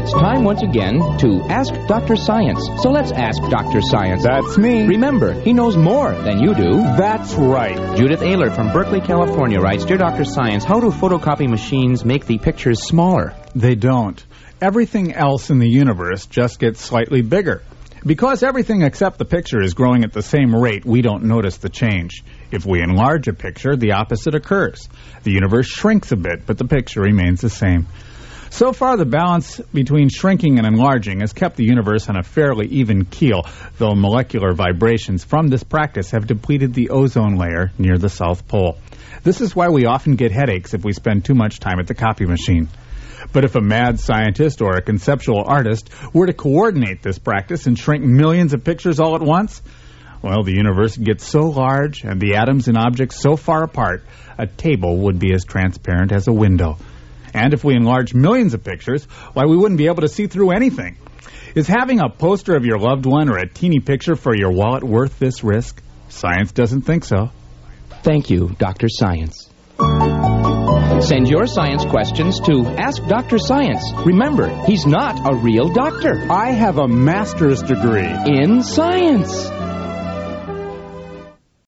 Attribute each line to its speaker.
Speaker 1: It's time once again to Ask Dr. Science. So let's ask Dr. Science.
Speaker 2: That's me.
Speaker 1: Remember, he knows more than you do.
Speaker 2: That's right.
Speaker 1: Judith Ehlert from Berkeley, California writes, Dear Dr. Science, how do photocopy machines make the pictures smaller?
Speaker 2: They don't. Everything else in the universe just gets slightly bigger. Because everything except the picture is growing at the same rate, we don't notice the change. If we enlarge a picture, the opposite occurs. The universe shrinks a bit, but the picture remains the same. So far, the balance between shrinking and enlarging has kept the universe on a fairly even keel, though molecular vibrations from this practice have depleted the ozone layer near the South Pole. This is why we often get headaches if we spend too much time at the copy machine. But if a mad scientist or a conceptual artist were to coordinate this practice and shrink millions of pictures all at once, well, the universe gets so large and the atoms and objects so far apart, a table would be as transparent as a window. And if we enlarge millions of pictures, why, we wouldn't be able to see through anything. Is having a poster of your loved one or a teeny picture for your wallet worth this risk? Science doesn't think so.
Speaker 1: Thank you, Dr. Science. Send your science questions to Ask Dr. Science. Remember, he's not a real doctor.
Speaker 2: I have a master's degree
Speaker 1: in science.